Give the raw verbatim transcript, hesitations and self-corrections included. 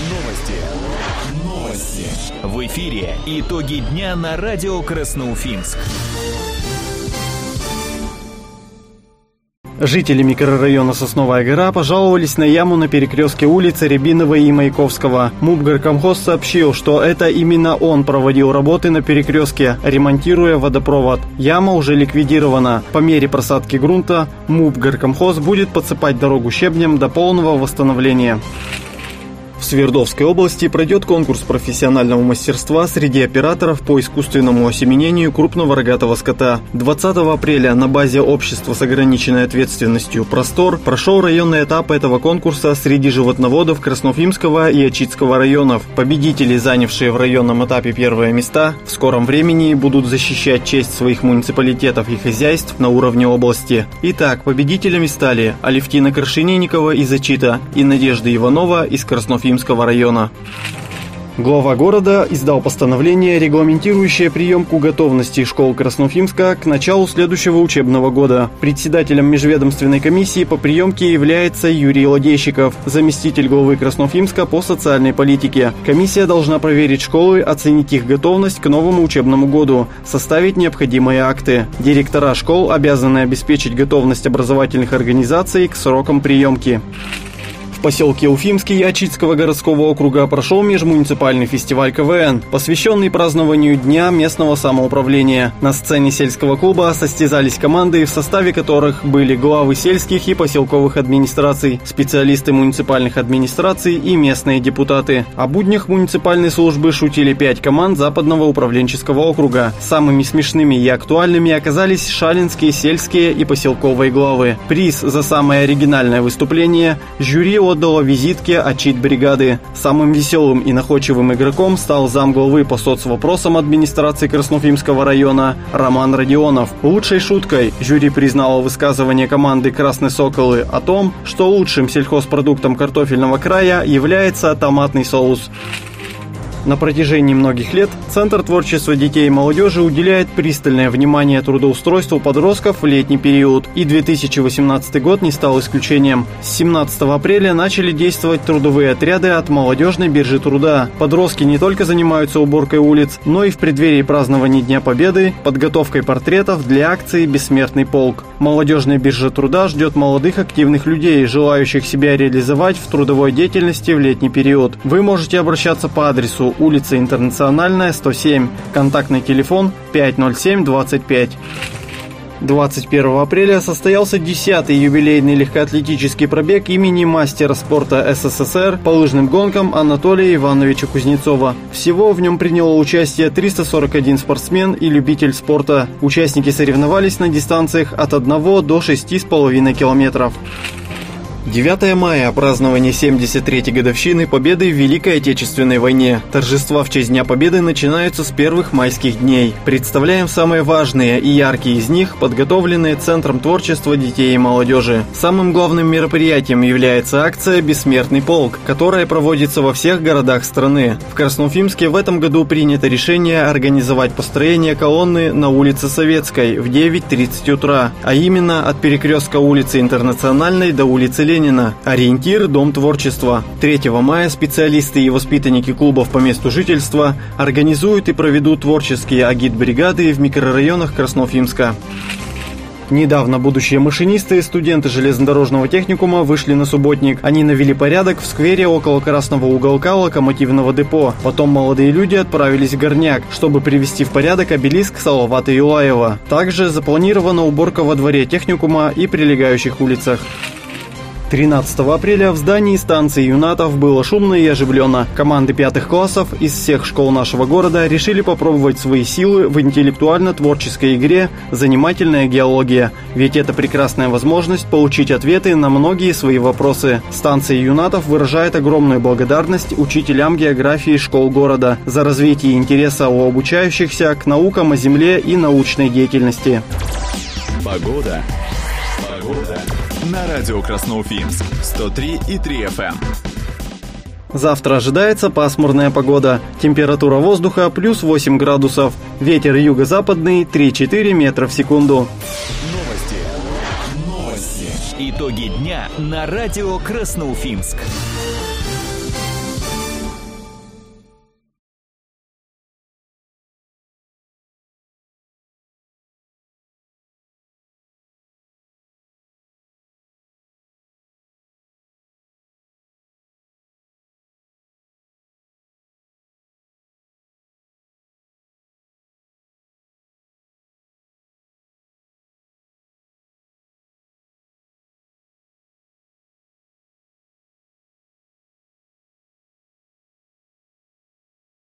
Новости. Новости. В эфире итоги дня на радио Красноуфимск. Жители микрорайона Сосновая гора пожаловались на яму на перекрестке улиц Рябиновой и Маяковского. МУП-горкомхоз сообщил, что это именно он проводил работы на перекрестке, ремонтируя водопровод. Яма уже ликвидирована. По мере просадки грунта МУП-горкомхоз будет подсыпать дорогу щебнем до полного восстановления. В Свердловской области пройдет конкурс профессионального мастерства среди операторов по искусственному осеменению крупного рогатого скота. двадцатого апреля на базе общества с ограниченной ответственностью «Простор» прошел районный этап этого конкурса среди животноводов Красноуфимского и Ачитского районов. Победители, занявшие в районном этапе первые места, в скором времени будут защищать честь своих муниципалитетов и хозяйств на уровне области. Итак, победителями стали Алевтина Крашенинникова из Ачита и Надежда Иванова из Красноуфимска района. Глава города издал постановление, регламентирующее приемку готовности школ Красноуфимска к началу следующего учебного года. Председателем межведомственной комиссии по приемке является Юрий Ладейщиков, заместитель главы Красноуфимска по социальной политике. Комиссия должна проверить школы, оценить их готовность к новому учебному году, составить необходимые акты. Директора школ обязаны обеспечить готовность образовательных организаций к срокам приемки. В поселке Уфимский Ачитского городского округа прошел межмуниципальный фестиваль ка вэ эн, посвященный празднованию Дня местного самоуправления. На сцене сельского клуба состязались команды, в составе которых были главы сельских и поселковых администраций, специалисты муниципальных администраций и местные депутаты. О буднях муниципальной службы шутили пять команд Западного управленческого округа. Самыми смешными и актуальными оказались шалинские, сельские и поселковые главы. Приз за самое оригинальное выступление жюри отдала визитки Ачит-бригады. Самым веселым и находчивым игроком стал замглавы по соцвопросам администрации Красноуфимского района Роман Родионов. Лучшей шуткой жюри признало высказывание команды «Красные соколы» о том, что лучшим сельхозпродуктом картофельного края является томатный соус. На протяжении многих лет Центр творчества детей и молодежи уделяет пристальное внимание трудоустройству подростков в летний период, и две тысячи восемнадцатый год не стал исключением. С семнадцатого апреля начали действовать трудовые отряды от молодежной биржи труда. Подростки не только занимаются уборкой улиц, но и в преддверии празднования Дня Победы подготовкой портретов для акции «Бессмертный полк». Молодежная биржа труда ждет молодых активных людей, желающих себя реализовать в трудовой деятельности в летний период. Вы можете обращаться по адресу улица Интернациональная, сто семь, контактный телефон пять ноль семь двадцать пять. двадцать первого апреля состоялся десятый юбилейный легкоатлетический пробег имени мастера спорта эс эс эс эр по лыжным гонкам Анатолия Ивановича Кузнецова. Всего в нем приняло участие триста сорок один спортсмен и любитель спорта. Участники соревновались на дистанциях от одного до шести с половиной километров. девятого мая – празднование семьдесят третьей годовщины Победы в Великой Отечественной войне. Торжества в честь Дня Победы начинаются с первых майских дней. Представляем самые важные и яркие из них, подготовленные Центром творчества детей и молодежи. Самым главным мероприятием является акция «Бессмертный полк», которая проводится во всех городах страны. В Красноуфимске в этом году принято решение организовать построение колонны на улице Советской в девять тридцать утра, а именно от перекрестка улицы Интернациональной до улицы Ленина. Ориентир – Дом творчества. третьего мая специалисты и воспитанники клубов по месту жительства организуют и проведут творческие агит-бригады в микрорайонах Красноуфимска. Недавно будущие машинисты и студенты железнодорожного техникума вышли на субботник. Они навели порядок в сквере около красного уголка локомотивного депо. Потом молодые люди отправились в Горняк, чтобы привести в порядок обелиск Салавата Юлаева. Также запланирована уборка во дворе техникума и прилегающих улицах. тринадцатого апреля в здании станции Юнатов было шумно и оживленно. Команды пятых классов из всех школ нашего города решили попробовать свои силы в интеллектуально-творческой игре «Занимательная геология». Ведь это прекрасная возможность получить ответы на многие свои вопросы. Станция Юнатов выражает огромную благодарность учителям географии школ города за развитие интереса у обучающихся к наукам о Земле и научной деятельности. Погода. Погода. На радио Красноуфимск сто три и три эф эм. Завтра ожидается пасмурная погода. Температура воздуха плюс восемь градусов. Ветер юго-западный три-четыре метра в секунду. Новости. Новости. Итоги дня на радио Красноуфимск.